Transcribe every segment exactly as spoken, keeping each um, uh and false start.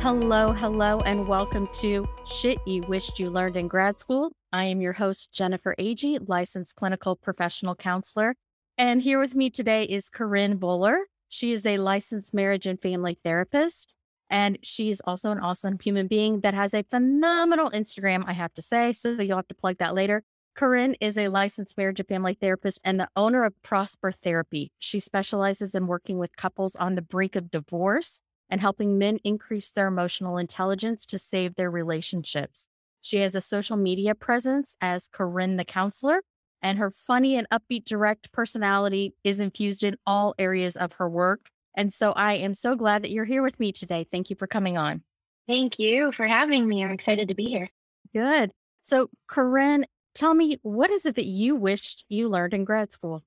Hello, hello, and welcome to Shit You Wished You Learned in Grad School. I am your host, Jennifer Agee, licensed clinical professional counselor. And here with me today is Corinne Buller. She is a licensed marriage and family therapist. And she is also an awesome human being that has a phenomenal Instagram, I have to say. So you'll have to plug that later. Corinne is a licensed marriage and family therapist and the owner of Prosper Therapy. She specializes in working with couples on the brink of divorce and helping men increase their emotional intelligence to save their relationships. She has a social media presence as Corinne the Counselor, and her funny and upbeat direct personality is infused in all areas of her work. And so I am so glad that you're here with me today. Thank you for coming on. Thank you for having me. I'm excited to be here. Good. So Corinne, tell me, what is it that you wished you learned in grad school?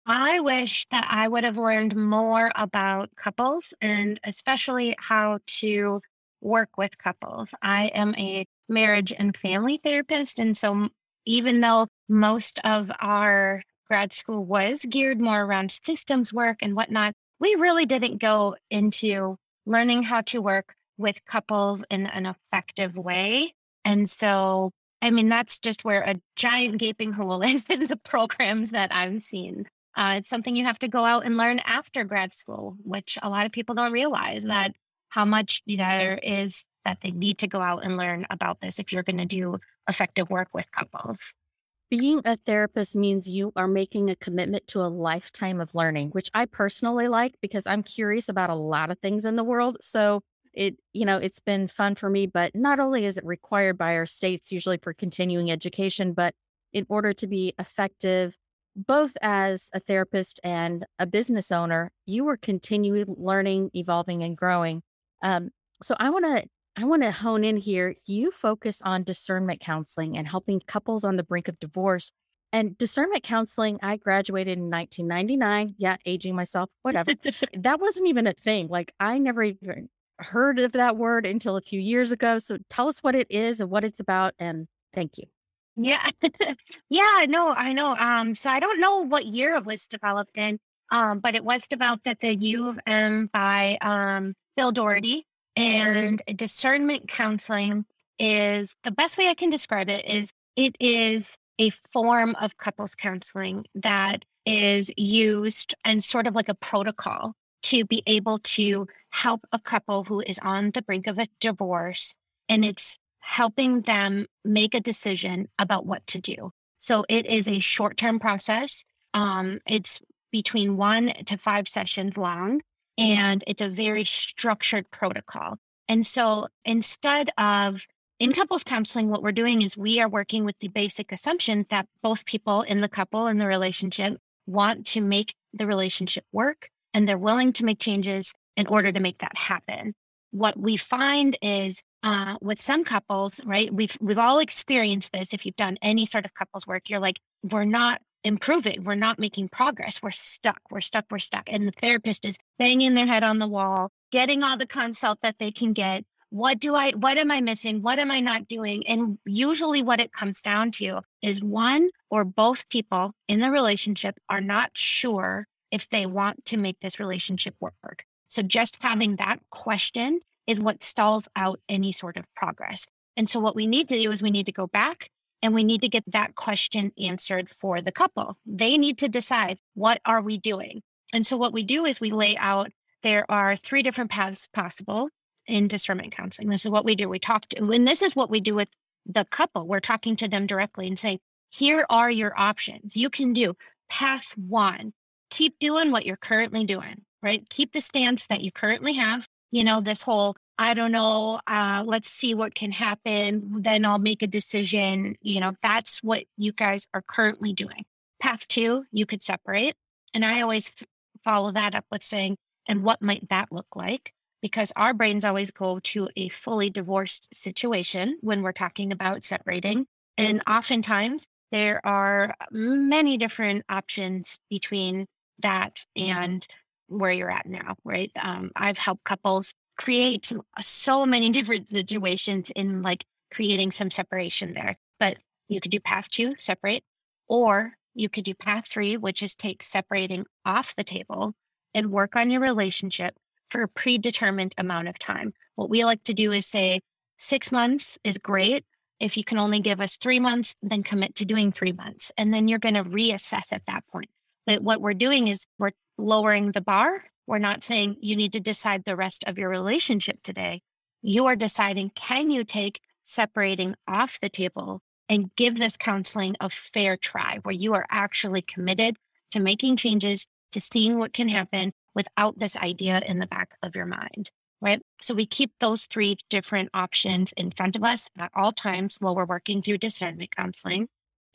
I wish that I would have learned more about couples and especially how to work with couples. I am a marriage and family therapist. And so m- even though most of our grad school was geared more around systems work and whatnot, we really didn't go into learning how to work with couples in an effective way. And so, I mean, that's just where a giant gaping hole is in the programs that I've seen. Uh, it's something you have to go out and learn after grad school, which a lot of people don't realize that how much there is that they need to go out and learn about this if you're going to do effective work with couples. Being a therapist means you are making a commitment to a lifetime of learning, which I personally like because I'm curious about a lot of things in the world. So it, you know, it's been fun for me, but not only is it required by our states, usually for continuing education, but in order to be effective, both as a therapist and a business owner, you are continually learning, evolving, and growing. Um, so I want to I want to hone in here. You focus on discernment counseling and helping couples on the brink of divorce. And discernment counseling, I graduated in nineteen ninety-nine. Yeah, aging myself, whatever. That wasn't even a thing. Like I never even heard of that word until a few years ago. So tell us what it is and what it's about. And thank you. Yeah. Yeah, no, I know. Um, so I don't know what year it was developed in, um, but it was developed at the U of M by um, Phil Doherty. And discernment counseling is the best way I can describe it is it is a form of couples counseling that is used as sort of like a protocol to be able to help a couple who is on the brink of a divorce. And it's helping them make a decision about what to do. So it is a short-term process. Um, it's between one to five sessions long, and it's a very structured protocol. And so instead of in couples counseling, what we're doing is we are working with the basic assumption that both people in the couple in the relationship want to make the relationship work, and they're willing to make changes in order to make that happen. What we find is uh, with some couples, right? We've we've all experienced this. If you've done any sort of couples work, you're like, we're not improving, we're not making progress, we're stuck, we're stuck, we're stuck. And the therapist is banging their head on the wall, getting all the consult that they can get. What do I, what am I missing? What am I not doing? And usually what it comes down to is one or both people in the relationship are not sure if they want to make this relationship work. So just having that question is what stalls out any sort of progress. And so what we need to do is we need to go back and we need to get that question answered for the couple. They need to decide, what are we doing? And so what we do is we lay out, there are three different paths possible in discernment counseling. This is what we do. We talk to, and this is what we do with the couple. We're talking to them directly and saying, here are your options. You can do path one, keep doing what you're currently doing, right? Keep the stance that you currently have. You know, this whole, I don't know, uh, let's see what can happen. Then I'll make a decision. You know, that's what you guys are currently doing. Path two, you could separate. And I always f- follow that up with saying, and what might that look like? Because our brains always go to a fully divorced situation when we're talking about separating. And oftentimes there are many different options between that and where you're at now, right? Um, I've helped couples create so many different situations in like creating some separation there. But you could do path two, separate, or you could do path three, which is take separating off the table and work on your relationship for a predetermined amount of time. What we like to do is say six months is great. If you can only give us three months, then commit to doing three months. And then you're going to reassess at that point. But what we're doing is we're lowering the bar. We're not saying you need to decide the rest of your relationship today. You are deciding, can you take separating off the table and give this counseling a fair try where you are actually committed to making changes, to seeing what can happen without this idea in the back of your mind, right? So we keep those three different options in front of us at all times while we're working through discernment counseling.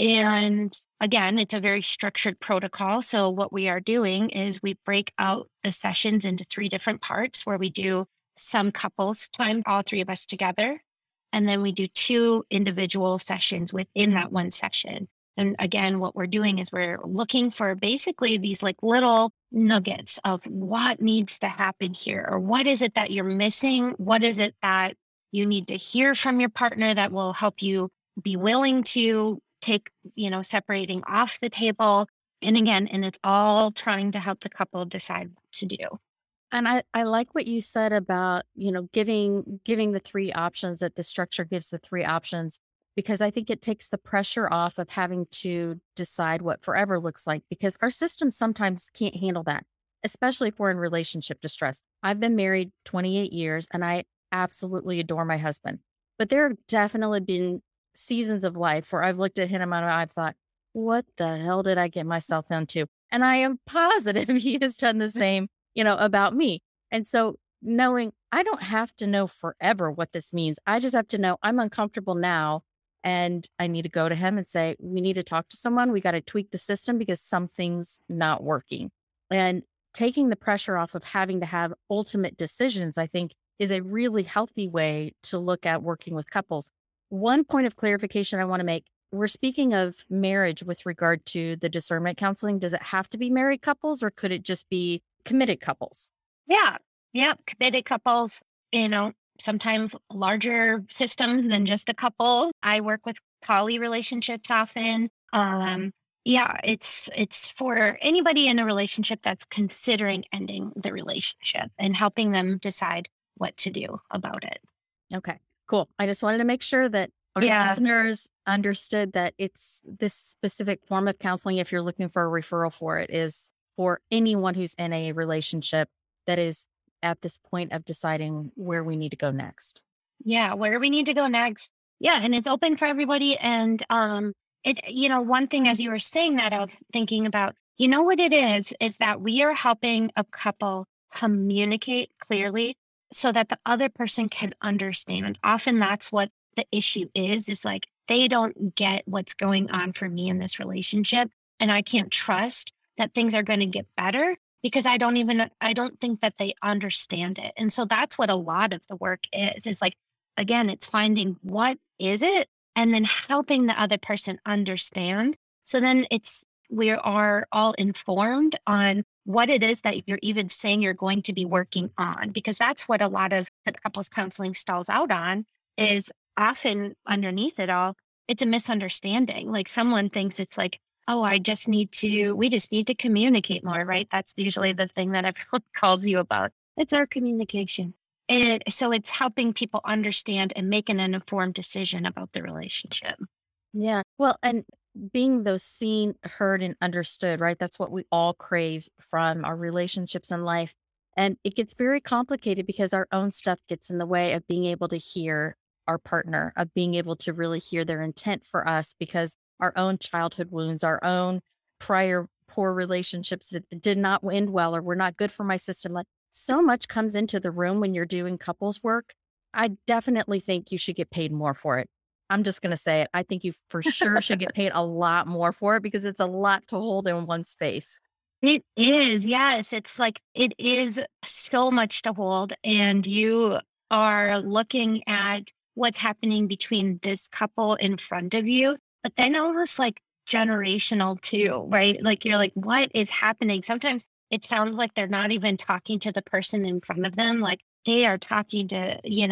And again, it's a very structured protocol. So what we are doing is we break out the sessions into three different parts where we do some couples time, all three of us together. And then we do two individual sessions within that one session. And again, what we're doing is we're looking for basically these like little nuggets of what needs to happen here, or what is it that you're missing? What is it that you need to hear from your partner that will help you be willing to take, you know, separating off the table? And again, and it's all trying to help the couple decide what to do. And I, I like what you said about, you know, giving giving the three options, that the structure gives the three options, because I think it takes the pressure off of having to decide what forever looks like, because our system sometimes can't handle that, especially if we're in relationship distress. I've been married twenty-eight years and I absolutely adore my husband, but there have definitely been seasons of life where I've looked at him and I've thought, what the hell did I get myself into? And I am positive he has done the same, you know, about me. And so knowing I don't have to know forever what this means. I just have to know I'm uncomfortable now. And I need to go to him and say, we need to talk to someone. We got to tweak the system because something's not working. And taking the pressure off of having to have ultimate decisions, I think, is a really healthy way to look at working with couples. One point of clarification I want to make, we're speaking of marriage with regard to the discernment counseling. Does it have to be married couples, or could it just be committed couples? Yeah. Yeah. Committed couples, you know, sometimes larger systems than just a couple. I work with poly relationships often. Um, yeah, it's it's for anybody in a relationship that's considering ending the relationship and helping them decide what to do about it. Okay, cool. I just wanted to make sure that our Yeah. listeners understood that it's this specific form of counseling, if you're looking for a referral for it, is for anyone who's in a relationship that is at this point of deciding where we need to go next. Yeah, where we need to go next. Yeah, and it's open for everybody. And um, it, you know, one thing as you were saying that, I was thinking about, you know, what it is, is that we are helping a couple communicate clearly so that the other person can understand. Often that's what the issue is, is like, they don't get what's going on for me in this relationship. And I can't trust that things are going to get better because I don't even, I don't think that they understand it. And so that's what a lot of the work is, is like, again, it's finding what is it and then helping the other person understand. So then it's, we are all informed on what it is that you're even saying you're going to be working on, because that's what a lot of the couples counseling stalls out on, is often underneath it all, it's a misunderstanding. Like someone thinks it's like, oh, I just need to, we just need to communicate more, right? That's usually the thing that everyone calls you about. It's our communication. And so it's helping people understand and make an informed decision about the relationship. Yeah. Well, and being those seen, heard, and understood, right? That's what we all crave from our relationships in life. And it gets very complicated because our own stuff gets in the way of being able to hear our partner, of being able to really hear their intent for us, because our own childhood wounds, our own prior poor relationships that did not end well or were not good for my system. Like so much comes into the room when you're doing couples work. I definitely think you should get paid more for it. I'm just going to say it. I think you for sure should get paid a lot more for it because it's a lot to hold in one space. It is. Yes. It's like, it is so much to hold. And you are looking at what's happening between this couple in front of you, but then almost like generational too, right? Like you're like, what is happening? Sometimes it sounds like they're not even talking to the person in front of them. Like they are talking to, you know,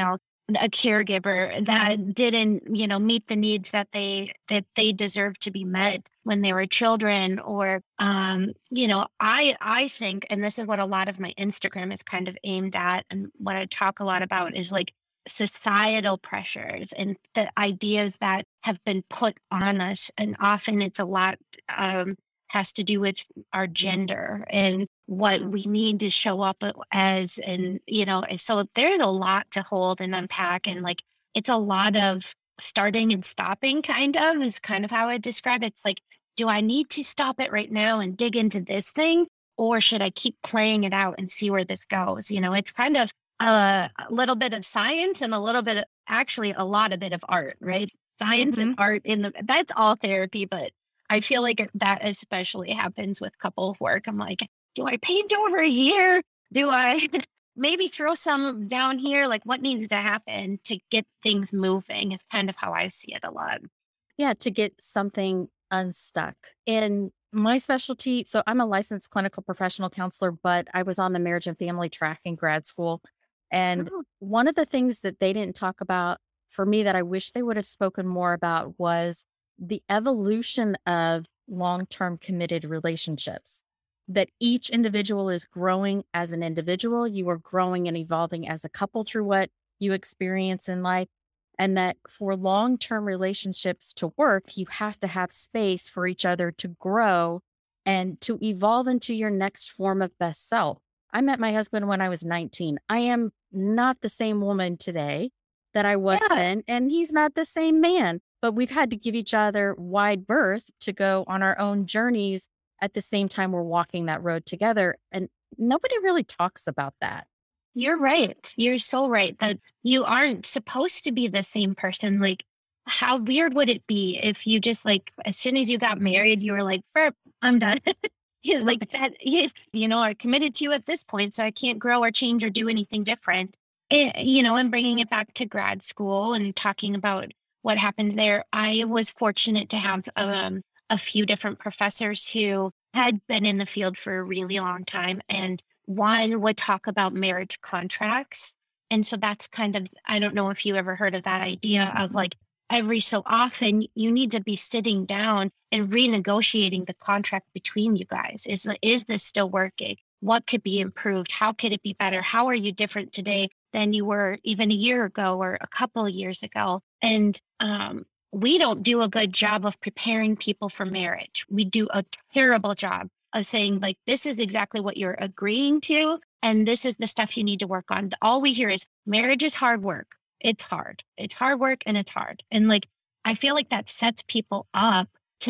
a caregiver that didn't, you know, meet the needs that they that they deserve to be met when they were children. Or um, you know, I I think, and this is what a lot of my Instagram is kind of aimed at, and what I talk a lot about is like societal pressures and the ideas that have been put on us. And often it's a lot um has to do with our gender and what we need to show up as. And, you know, and so there's a lot to hold and unpack. And like, it's a lot of starting and stopping, kind of, is kind of how I describe it. It's like, do I need to stop it right now and dig into this thing? Or should I keep playing it out and see where this goes? You know, it's kind of a, a little bit of science and a little bit of, actually a lot of bit of art, right? Science Mm-hmm. and art in the, that's all therapy, but I feel like that especially happens with couple work. I'm like, do I paint over here? Do I maybe throw some down here? Like, what needs to happen to get things moving is kind of how I see it a lot. Yeah, to get something unstuck. In my specialty, so I'm a licensed clinical professional counselor, but I was on the marriage and family track in grad school. And Oh, one of the things that they didn't talk about for me that I wish they would have spoken more about was the evolution of long term committed relationships. That each individual is growing as an individual. You are growing and evolving as a couple through what you experience in life. And that for long term relationships to work, you have to have space for each other to grow and to evolve into your next form of best self. I met my husband when I was nineteen. I am not the same woman today that I was yeah. then, and he's not the same man. But we've had to give each other wide berth to go on our own journeys at the same time we're walking that road together. And nobody really talks about that. You're right. You're so right that you aren't supposed to be the same person. Like, how weird would it be if you just like, as soon as you got married, you were like, "Ferp, I'm done." Yeah, like that. Yes, you know, I committed to you at this point, so I can't grow or change or do anything different. Eh, you know, and bringing it back to grad school and talking about what happens there, I was fortunate to have um, a few different professors who had been in the field for a really long time, and one would talk about marriage contracts. And so that's kind of, I don't know if you ever heard of that idea of like every so often you need to be sitting down and renegotiating the contract between you guys. Is, is this still working? What could be improved? How could it be better? How are you different today than you were even a year ago or a couple of years ago? And um, we don't do a good job of preparing people for marriage. We do a terrible job of saying, like, this is exactly what you're agreeing to, and this is the stuff you need to work on. All we hear is marriage is hard work. It's hard. It's hard work and it's hard. And like, I feel like that sets people up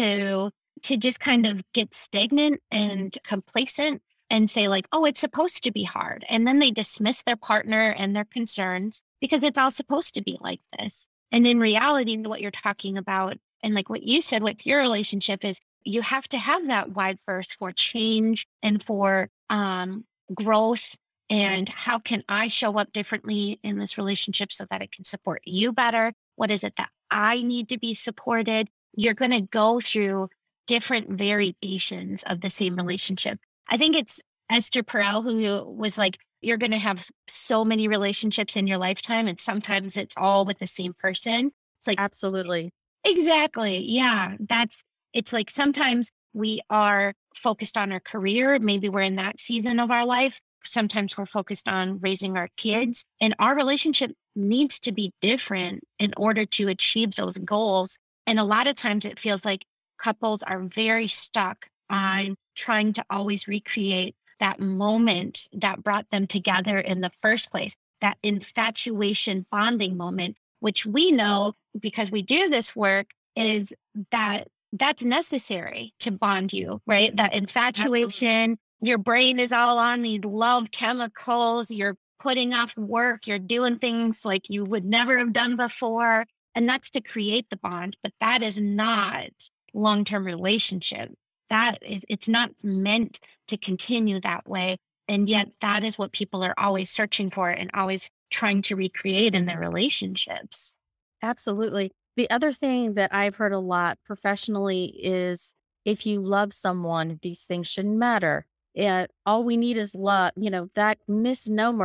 to to just kind of get stagnant and complacent and say like, oh, it's supposed to be hard. And then they dismiss their partner and their concerns because it's all supposed to be like this. And in reality, what you're talking about, and like what you said with your relationship, is you have to have that wide berth for change and for um, growth. And how can I show up differently in this relationship so that it can support you better? What is it that I need to be supported? You're going to go through different variations of the same relationship. I think it's Esther Perel who was like, you're going to have so many relationships in your lifetime, and sometimes it's all with the same person. It's like, Absolutely. exactly. Yeah. That's, it's like sometimes we are focused on our career. Maybe we're in that season of our life. Sometimes we're focused on raising our kids, and our relationship needs to be different in order to achieve those goals. And a lot of times it feels like couples are very stuck on trying to always recreate that moment that brought them together in the first place, that infatuation bonding moment, which we know because we do this work is that that's necessary to bond you, right? That infatuation, Absolutely. Your brain is all on these love chemicals, you're putting off work, you're doing things like you would never have done before. And that's to create the bond, but that is not long-term relationship. That is, it's not meant to continue that way. And yet that is what people are always searching for and always trying to recreate in their relationships. Absolutely. The other thing that I've heard a lot professionally is if you love someone, these things shouldn't matter. Yeah, all we need is love. You know, that misnomer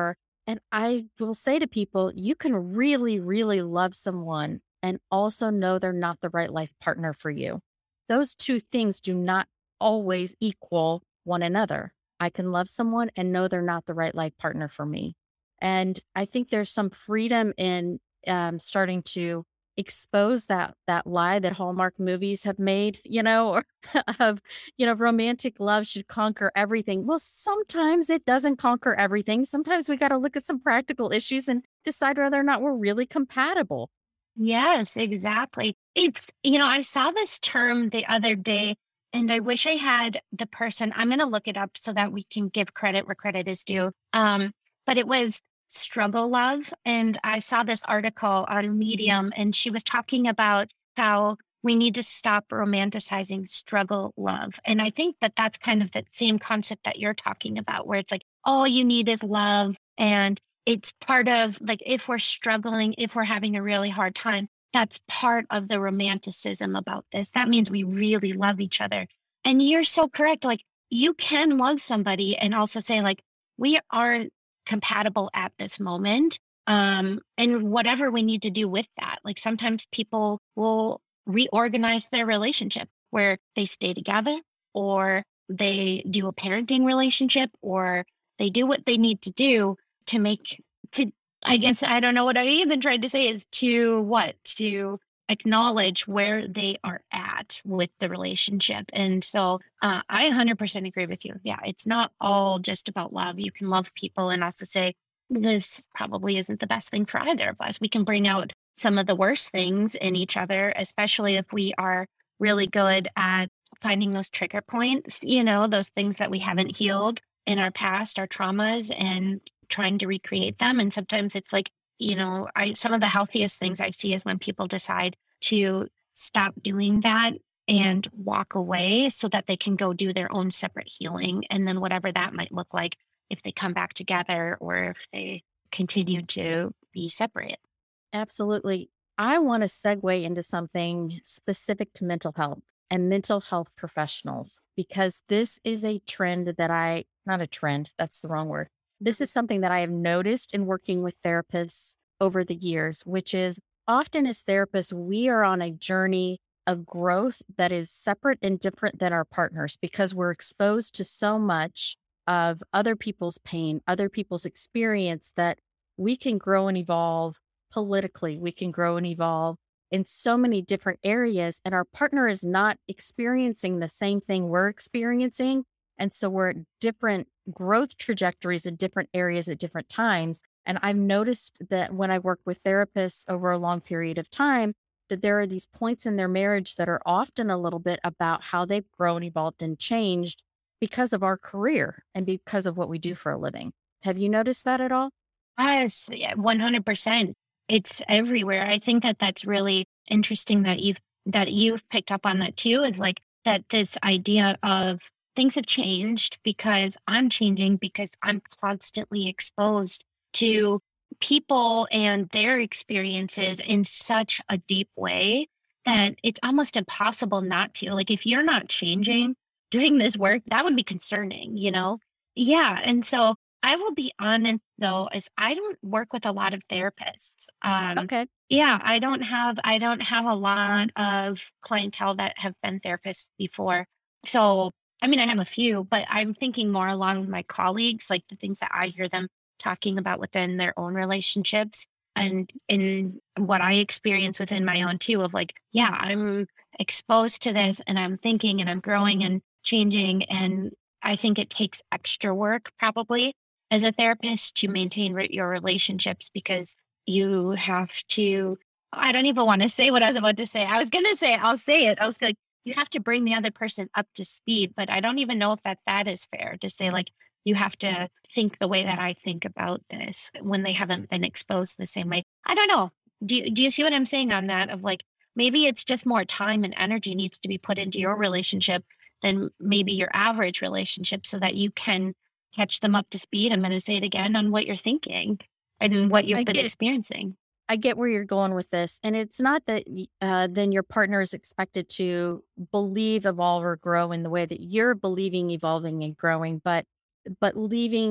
And I will say to people, you can really, really love someone and also know they're not the right life partner for you. Those two things do not always equal one another. I can love someone and know they're not the right life partner for me. And I think there's some freedom in um, starting to expose that that lie that Hallmark movies have made, you know, or of you know, romantic love should conquer everything. Well, sometimes it doesn't conquer everything. Sometimes we got to look at some practical issues and decide whether or not we're really compatible. Yes, exactly. It's, you know, I saw this term the other day and I wish I had the person, I'm going to look it up so that we can give credit where credit is due. Um, but it was struggle love. And I saw this article on Medium and she was talking about how we need to stop romanticizing struggle love. And I think that that's kind of the same concept that you're talking about, where it's like, all you need is love. And it's part of like, if we're struggling, if we're having a really hard time, that's part of the romanticism about this. That means we really love each other. And you're so correct. Like, you can love somebody and also say, like, we are compatible at this moment. Um, and whatever we need to do with that. Like, sometimes people will reorganize their relationship where they stay together, or they do a parenting relationship, or they do what they need to do to make to I guess I don't know what I even tried to say is to what to acknowledge where they are at with the relationship. And so uh, I one hundred percent agree with you. Yeah, it's not all just about love. You can love people and also say, this probably isn't the best thing for either of us. We can bring out some of the worst things in each other, especially if we are really good at finding those trigger points, you know, those things that we haven't healed in our past, our traumas, and trying to recreate them. And sometimes it's like, you know, I some of the healthiest things I see is when people decide to stop doing that and walk away so that they can go do their own separate healing. And then whatever that might look like, if they come back together or if they continue to be separate. Absolutely. I want to segue into something specific to mental health and mental health professionals, because this is a trend that I, not a trend, that's the wrong word. This is something that I have noticed in working with therapists over the years, which is often as therapists, we are on a journey of growth that is separate and different than our partners because we're exposed to so much of other people's pain, other people's experience, that we can grow and evolve politically. We can grow and evolve in so many different areas, and our partner is not experiencing the same thing we're experiencing. And so we're at different growth trajectories in different areas at different times. And I've noticed that when I work with therapists over a long period of time, that there are these points in their marriage that are often a little bit about how they've grown, evolved, and changed because of our career and because of what we do for a living. Have you noticed that at all? Yes, yeah, one hundred percent. It's everywhere. I think that that's really interesting that you've that you've picked up on that too, is like that this idea of things have changed because I'm changing, because I'm constantly exposed to people and their experiences in such a deep way that it's almost impossible not to. Like, if you're not changing, doing this work, that would be concerning, you know? Yeah. And so I will be honest though, is I don't work with a lot of therapists. Um, Okay. yeah, I don't have I don't have a lot of clientele that have been therapists before. So I mean, I have a few, but I'm thinking more along with my colleagues, like the things that I hear them talking about within their own relationships, and in what I experience within my own too, of like, yeah, I'm exposed to this and I'm thinking and I'm growing and changing. And I think it takes extra work probably as a therapist to maintain re- your relationships, because you have to, I don't even want to say what I was about to say. I was going to say, I'll say it. I was like, you have to bring the other person up to speed, but I don't even know if that that is fair to say, like, you have to think the way that I think about this when they haven't been exposed the same way. I don't know. Do you, do you see what I'm saying on that? Of like, maybe it's just more time and energy needs to be put into your relationship than maybe your average relationship, so that you can catch them up to speed. I'm going to say it again, on what you're thinking and what you've I been get experiencing. I get where you're going with this. And it's not that y- uh, then your partner is expected to believe, evolve, or grow in the way that you're believing, evolving, and growing, but but leaving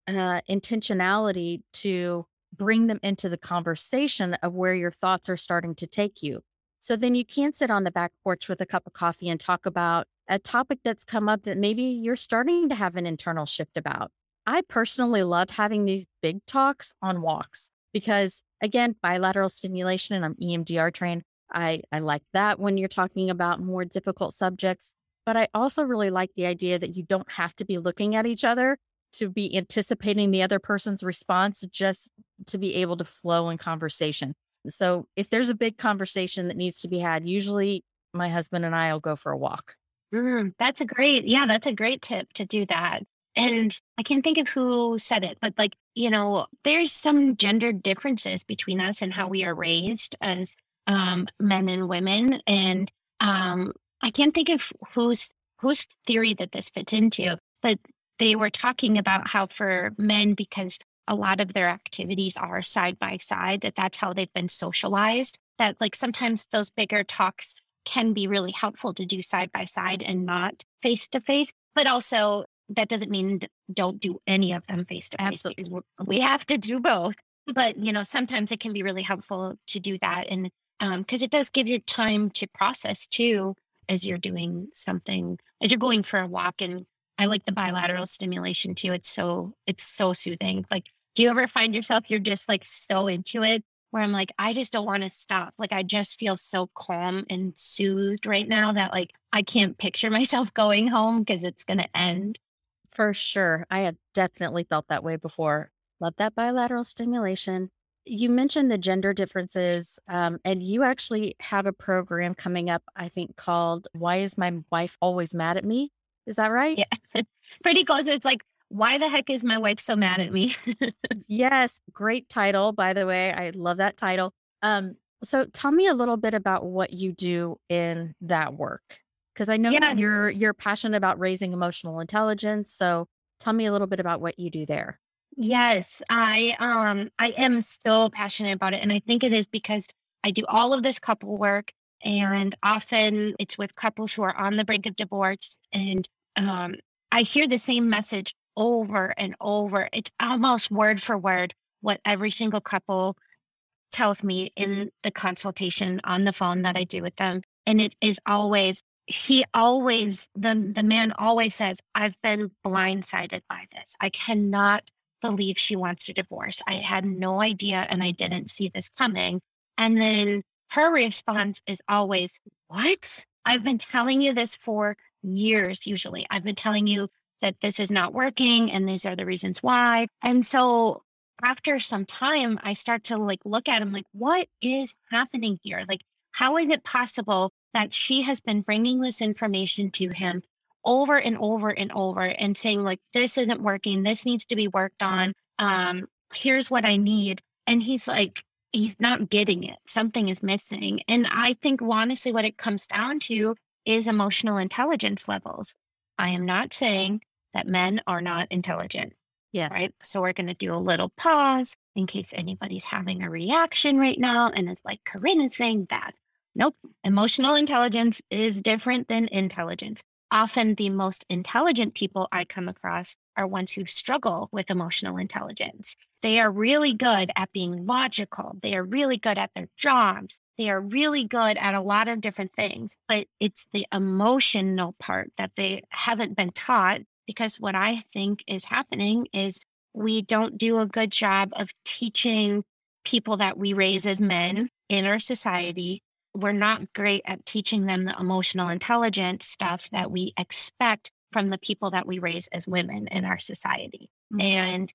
uh, intentionality to bring them into the conversation of where your thoughts are starting to take you. So then you can sit on the back porch with a cup of coffee and talk about a topic that's come up that maybe you're starting to have an internal shift about. I personally love having these big talks on walks because, again, bilateral stimulation, and I'm E M D R trained. I, I like that when you're talking about more difficult subjects. But I also really like the idea that you don't have to be looking at each other to be anticipating the other person's response, just to be able to flow in conversation. So if there's a big conversation that needs to be had, usually my husband and I will go for a walk. Mm, that's a great, yeah, that's a great tip to do that. And I can't think of who said it, but like, you know, there's some gender differences between us and how we are raised as um, men and women. And um, I can't think of whose whose theory that this fits into, but they were talking about how for men, because a lot of their activities are side by side, that that's how they've been socialized, that like sometimes those bigger talks can be really helpful to do side by side and not face to face. But also, that doesn't mean don't do any of them face to face. Absolutely. Because we have to do both. But, you know, sometimes it can be really helpful to do that. And because um, it does give you time to process too, as you're doing something, as you're going for a walk. And I like the bilateral stimulation too. It's so, it's so soothing. Like, do you ever find yourself, you're just like so into it, where I'm like, I just don't want to stop. Like, I just feel so calm and soothed right now that like, I can't picture myself going home because it's going to end. For sure. I have definitely felt that way before. Love that bilateral stimulation. You mentioned the gender differences, um, and you actually have a program coming up, I think, called Why Is My Wife Always Mad at Me? Is that right? Yeah, pretty close. It's like, why the heck is my wife so mad at me? Yes, great title, by the way. I love that title. Um, so tell me a little bit about what you do in that work, because I know Yeah, you're you're passionate about raising emotional intelligence. So tell me a little bit about what you do there. yes, I um I am so passionate about it. And I think it is because I do all of this couple work, and often it's with couples who are on the brink of divorce. And um I hear the same message over and over. It's almost word for word what every single couple tells me in the consultation on the phone that I do with them. And it is always, he always, the, the man always says, I've been blindsided by this. I cannot believe she wants a divorce. I had no idea and I didn't see this coming. And then her response is always, what? I've been telling you this for years, usually. I've been telling you that this is not working and these are the reasons why. And so after some time, I start to like look at him like, what is happening here? Like, how is it possible that she has been bringing this information to him over and over and over and saying like, this isn't working. This needs to be worked on. Um, here's what I need. And he's like, he's not getting it. Something is missing. And I think honestly, what it comes down to is emotional intelligence levels. I am not saying that men are not intelligent. Yeah. Right. So we're going to do a little pause in case anybody's having a reaction right now. And it's like, Corinne is saying that. Nope. Emotional intelligence is different than intelligence. Often the most intelligent people I come across are ones who struggle with emotional intelligence. They are really good at being logical. They are really good at their jobs. They are really good at a lot of different things, but it's the emotional part that they haven't been taught. Because what I think is happening is we don't do a good job of teaching people that we raise as men in our society. We're not great at teaching them the emotional intelligence stuff that we expect from the people that we raise as women in our society. Mm-hmm. And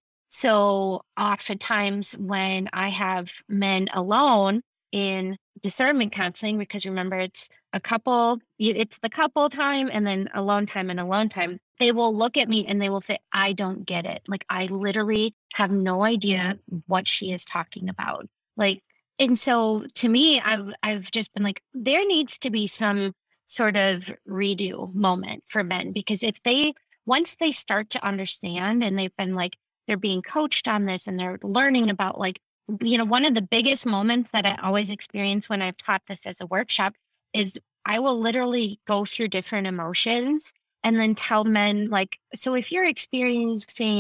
so oftentimes when I have men alone in discernment counseling, because remember, it's a couple, it's the couple time and then alone time and alone time. They will look at me and they will say, I don't get it. Like, I literally have no idea what she is talking about. Like, and so to me, I've, I've just been like, there needs to be some sort of redo moment for men, because if they, once they start to understand and they've been like, they're being coached on this and they're learning about like, you know, one of the biggest moments that I always experience when I've taught this as a workshop is I will literally go through different emotions and then tell men like, so if you're experiencing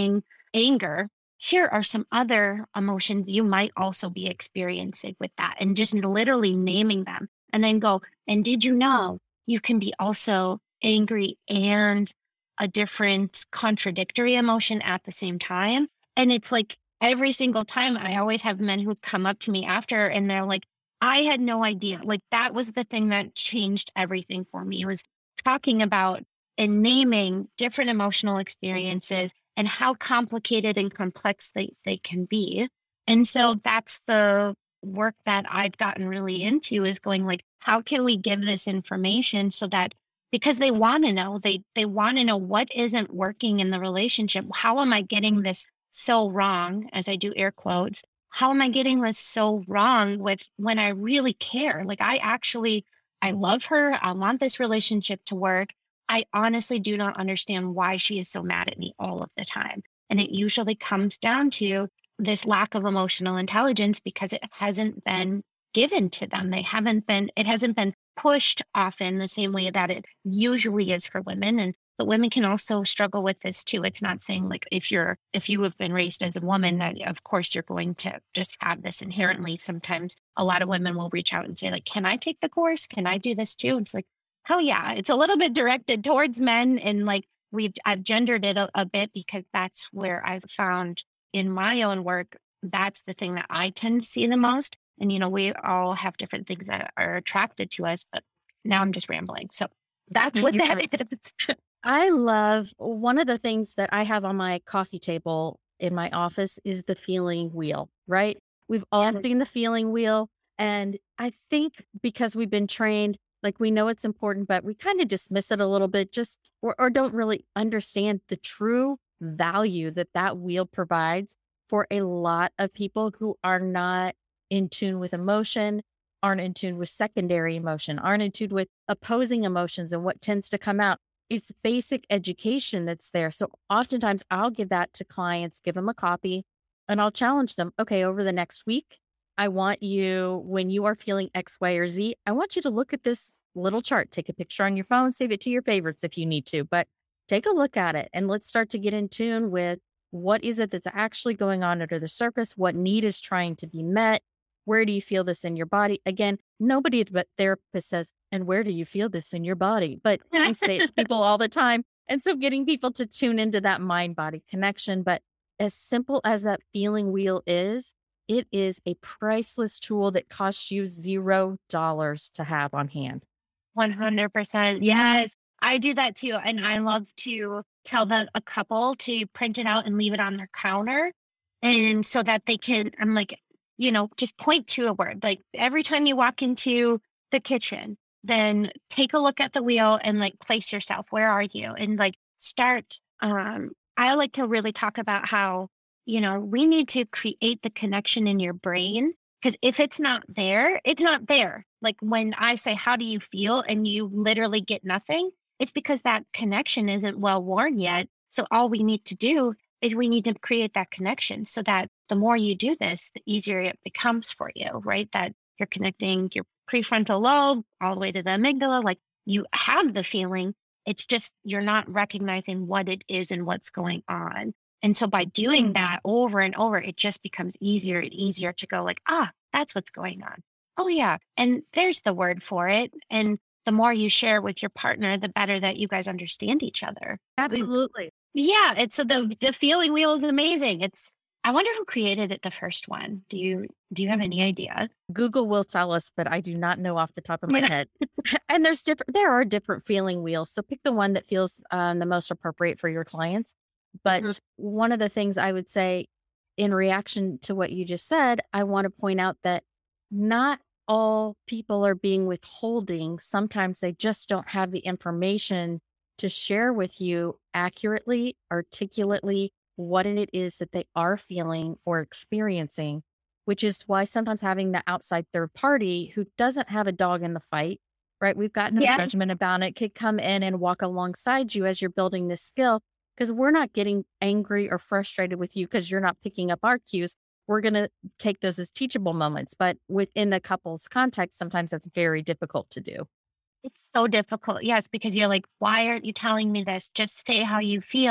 anger, here are some other emotions you might also be experiencing with that. And just literally naming them and then go, and did you know you can be also angry and a different contradictory emotion at the same time? And it's like every single time I always have men who come up to me after and they're like, I had no idea. Like that was the thing that changed everything for me, was talking about and naming different emotional experiences and how complicated and complex they, they can be. And so that's the work that I've gotten really into, is going like, how can we give this information so that, because they want to know, they they want to know what isn't working in the relationship. How am I getting this so wrong, as I do air quotes? How am I getting this so wrong with when I really care? Like I actually, I love her. I want this relationship to work. I honestly do not understand why she is so mad at me all of the time. And it usually comes down to this lack of emotional intelligence because it hasn't been given to them. They haven't been, it hasn't been pushed often the same way that it usually is for women. And but women can also struggle with this too. It's not saying like if you're, if you have been raised as a woman, that of course you're going to just have this inherently. Sometimes a lot of women will reach out and say like, can I take the course? Can I do this too? It's like, hell yeah. It's a little bit directed towards men. And like we've, I've gendered it a, a bit because that's where I've found in my own work, that's the thing that I tend to see the most. And, you know, we all have different things that are attracted to us, but now I'm just rambling. So that's what that is. I love, one of the things that I have on my coffee table in my office is the feeling wheel, right? We've all Yeah. seen the feeling wheel. And I think because we've been trained, like we know it's important, but we kind of dismiss it a little bit, just, or, or don't really understand the true value that that wheel provides for a lot of people who are not in tune with emotion, aren't in tune with secondary emotion, aren't in tune with opposing emotions and what tends to come out. It's basic education that's there. So oftentimes I'll give that to clients, give them a copy, and I'll challenge them. Okay, over the next week, I want you, when you are feeling X, Y, or Z, I want you to look at this little chart. Take a picture on your phone, save it to your favorites if you need to, but take a look at it and let's start to get in tune with what is it that's actually going on under the surface, what need is trying to be met, where do you feel this in your body? Again, nobody but therapist says, and where do you feel this in your body? But I say it to people all the time. And so getting people to tune into that mind-body connection. But as simple as that feeling wheel is, it is a priceless tool that costs you zero dollars to have on hand. one hundred percent. Yes, I do that too. And I love to tell the, a couple to print it out and leave it on their counter. And so that they can, I'm like, you know, just point to a word. Like every time you walk into the kitchen, then take a look at the wheel and like place yourself. Where are you? And like start. Um, I like to really talk about how, you know, we need to create the connection in your brain, because if it's not there, it's not there. Like when I say, how do you feel? And you literally get nothing, it's because that connection isn't well worn yet. So all we need to do is we need to create that connection so that the more you do this, the easier it becomes for you, right? That you're connecting your prefrontal lobe all the way to the amygdala. Like you have the feeling, it's just you're not recognizing what it is and what's going on. And so by doing that over and over, it just becomes easier and easier to go like, ah, that's what's going on. Oh yeah. And there's the word for it. And the more you share with your partner, the better that you guys understand each other. Absolutely. Yeah, it's so the the feeling wheel is amazing. It's I wonder who created it the first one. Do you do you have any idea? Google will tell us, but I do not know off the top of my Yeah. head. And there's different there are different feeling wheels. So pick the one that feels um, the most appropriate for your clients. But Mhm. one of the things I would say in reaction to what you just said, I want to point out that not all people are being withholding. Sometimes they just don't have the information to share with you accurately, articulately, what it is that they are feeling or experiencing, which is why sometimes having the outside third party who doesn't have a dog in the fight, right? We've got no Yes. judgment about it, could come in and walk alongside you as you're building this skill, because we're not getting angry or frustrated with you because you're not picking up our cues. We're going to take those as teachable moments. But within the couple's context, sometimes that's very difficult to do. It's so difficult. Yes, because you're like, why aren't you telling me this? Just say how you feel.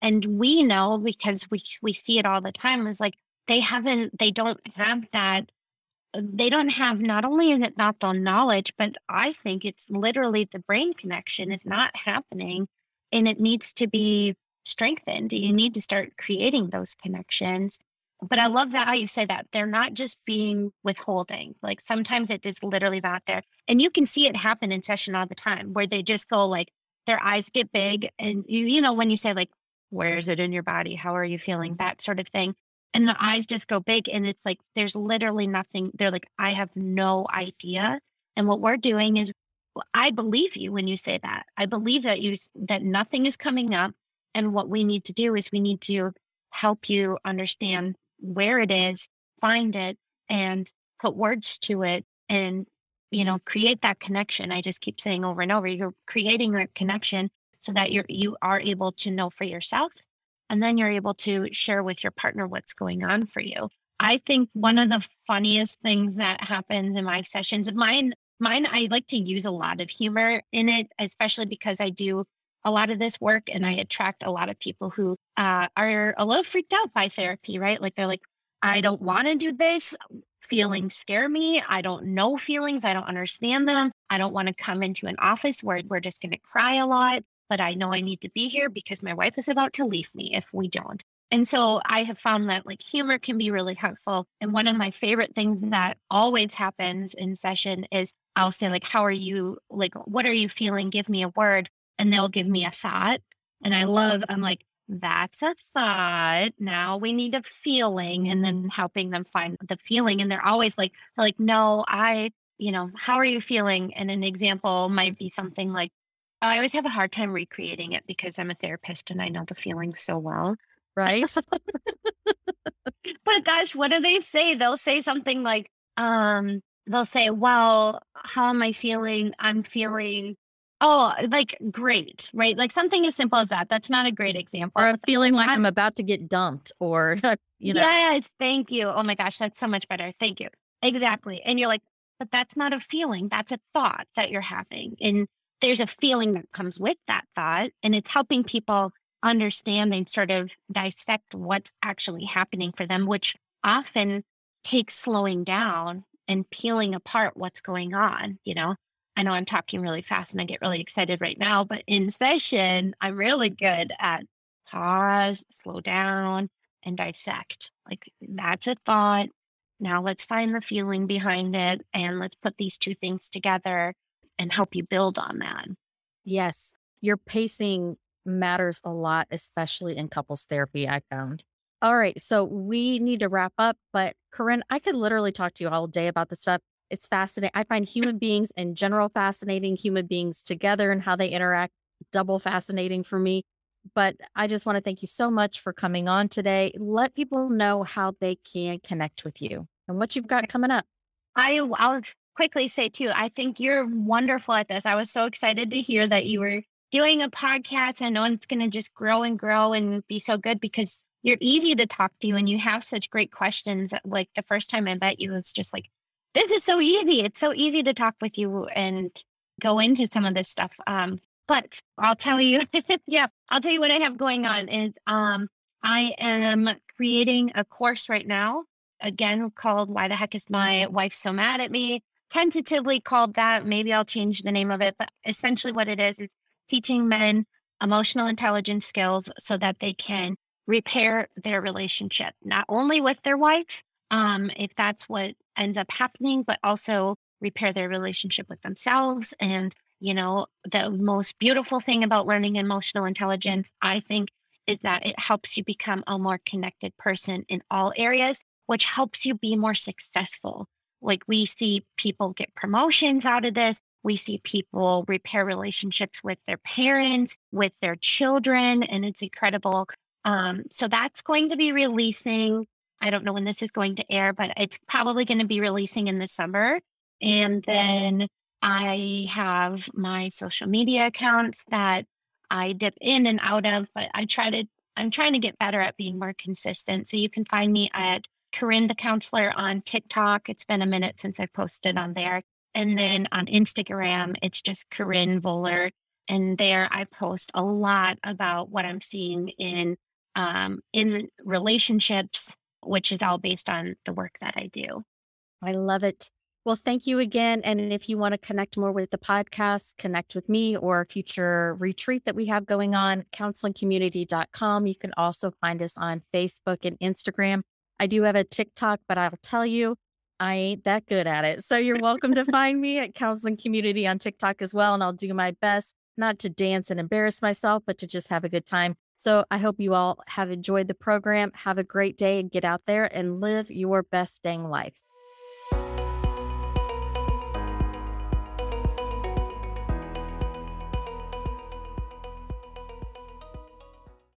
And we know because we we see it all the time is like they haven't, they don't have that. They don't have, not only is it not the knowledge, but I think it's literally the brain connection is not happening and it needs to be strengthened. You need to start creating those connections. But I love that how you say that they're not just being withholding. Like sometimes it is literally not there. And you can see it happen in session all the time where they just go like their eyes get big. And you, you know, when you say like, where is it in your body? How are you feeling? That sort of thing. And the eyes just go big and it's like, there's literally nothing. They're like, I have no idea. And what we're doing is, I believe you when you say that. I believe that you, that nothing is coming up. And what we need to do is we need to help you understand where it is, find it, and put words to it and, you know, create that connection. I just keep saying over and over, you're creating that connection so that you're, you are able to know for yourself. And then you're able to share with your partner what's going on for you. I think one of the funniest things that happens in my sessions, mine, mine, I like to use a lot of humor in it, especially because I do a lot of this work and I attract a lot of people who uh, are a little freaked out by therapy, right? Like they're like, I don't want to do this. Feelings scare me. I don't know feelings. I don't understand them. I don't want to come into an office where we're just going to cry a lot. But I know I need to be here because my wife is about to leave me if we don't. And so I have found that like humor can be really helpful. And one of my favorite things that always happens in session is I'll say like, how are you? Like, what are you feeling? Give me a word. And they'll give me a thought. And I love, I'm like, that's a thought. Now we need a feeling. And then helping them find the feeling. And they're always like, they're like, no, I, you know, how are you feeling? And an example might be something like, I always have a hard time recreating it because I'm a therapist and I know the feelings so well. Right. But gosh, what do they say? They'll say something like, um, they'll say, well, how am I feeling? I'm feeling, oh, like great, right? Like something as simple as that. That's not a great example. Or I'm feeling like I'm, I'm about to get dumped or, you know. Yes, thank you. Oh my gosh, that's so much better. Thank you. Exactly. And you're like, but that's not a feeling. That's a thought that you're having. And there's a feeling that comes with that thought, and it's helping people understand and sort of dissect what's actually happening for them, which often takes slowing down and peeling apart what's going on. You know, I know I'm talking really fast and I get really excited right now, but in session, I'm really good at pause, slow down, and dissect. Like that's a thought. Now let's find the feeling behind it and let's put these two things together and help you build on that. Yes. Your pacing matters a lot, especially in couples therapy, I found. All right. So we need to wrap up, but Corinne, I could literally talk to you all day about this stuff. It's fascinating. I find human beings in general fascinating, human beings together and how they interact, double fascinating for me. But I just want to thank you so much for coming on today. Let people know how they can connect with you and what you've got coming up. I, I'll quickly say too, I think you're wonderful at this. I was so excited to hear that you were doing a podcast. I know it's going to just grow and grow and be so good because you're easy to talk to and you have such great questions. Like the first time I met you, it's just like, this is so easy. It's so easy to talk with you and go into some of this stuff. Um, but I'll tell you, yeah, I'll tell you what I have going on is um, I am creating a course right now, again, called Why the Heck is My Wife So Mad at Me? Tentatively called that. Maybe I'll change the name of it. But essentially what it is, is teaching men emotional intelligence skills so that they can repair their relationship, not only with their wife, um, if that's what ends up happening, but also repair their relationship with themselves. And, you know, the most beautiful thing about learning emotional intelligence, I think, is that it helps you become a more connected person in all areas, which helps you be more successful. Like we see people get promotions out of this. We see people repair relationships with their parents, with their children, and it's incredible. Um, so that's going to be releasing. I don't know when this is going to air, but it's probably going to be releasing in the summer. And then I have my social media accounts that I dip in and out of, but I try to, I'm trying to get better at being more consistent. So you can find me at Corinne the Counselor on TikTok. It's been a minute since I posted on there. And then on Instagram, it's just Corinne Voller. And there I post a lot about what I'm seeing in um, in relationships, which is all based on the work that I do. I love it. Well, thank you again. And if you want to connect more with the podcast, connect with me or a future retreat that we have going on, counseling community dot com. You can also find us on Facebook and Instagram. I do have a TikTok, but I'll tell you, I ain't that good at it. So you're welcome to find me at Counseling Community on TikTok as well. And I'll do my best not to dance and embarrass myself, but to just have a good time. So I hope you all have enjoyed the program. Have a great day and get out there and live your best dang life.